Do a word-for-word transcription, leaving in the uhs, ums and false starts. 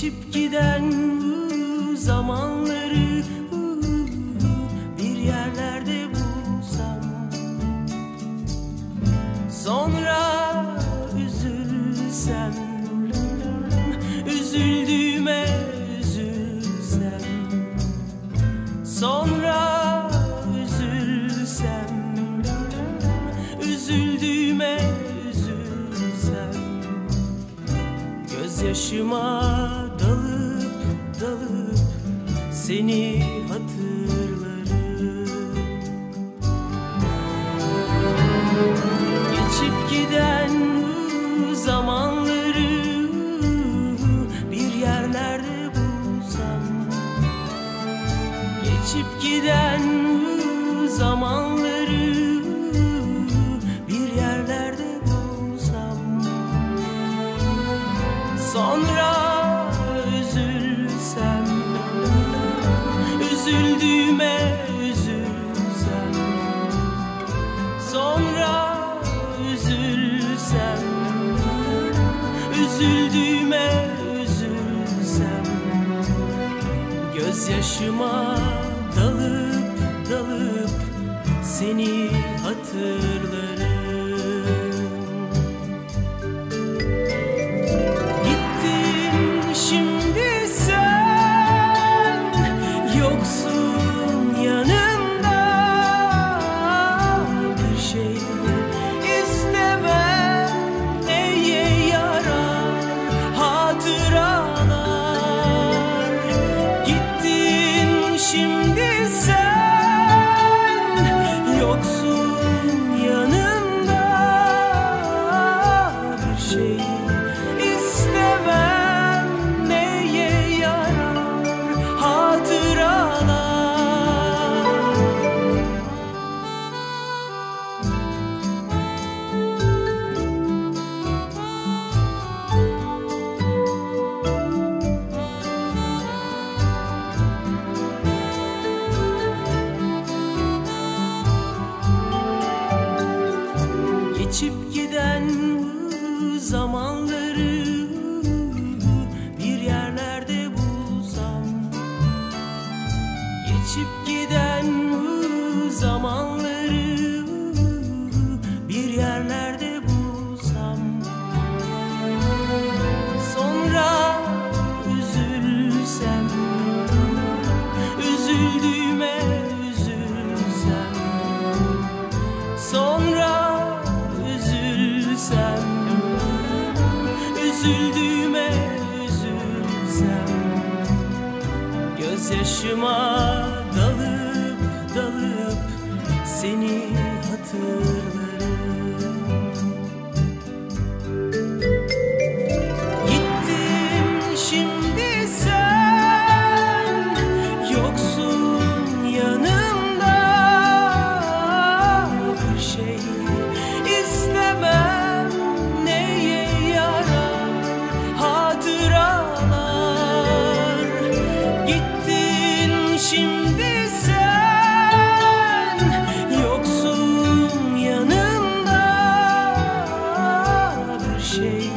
Geçip giden zamanları bir yerlerde bulsam, sonra üzülsem, üzüldüğüme üzülsem, sonra üzülsem, üzüldüğüme üzülsem, gözyaşıma dalıp dalıp seni hatırlarım. Geçip giden zamanları bir yerlerde bulsam, geçip giden zamanları bir yerlerde bulsam, sonra üzülsem, üzüldüğüme üzülsem, sonra üzülsem, üzüldüğüme üzülsem, gözyaşıma dalıp dalıp seni hatırlarım. Şimdi sen yoksun yanımda, bir şey istemem, neye yarar hatıralar. Gittin şimdi sen yoksun yanımda, bir şey istemem. Geçip giden zamanları bir yerlerde bulsam, geçip giden zamanları bir yerlerde bulsam, sonra üzülsem, üzüldüğüme üzülsem, sonra üzülsem, üzüldüğüme üzülsem, gözyaşıma dalıp dalıp seni hatırlarım. Gittin şimdi sen yoksun yanımda, bir şey istemem, neye yarar hatıralar. Gittin şimdi sen yoksun yanımda, bir şey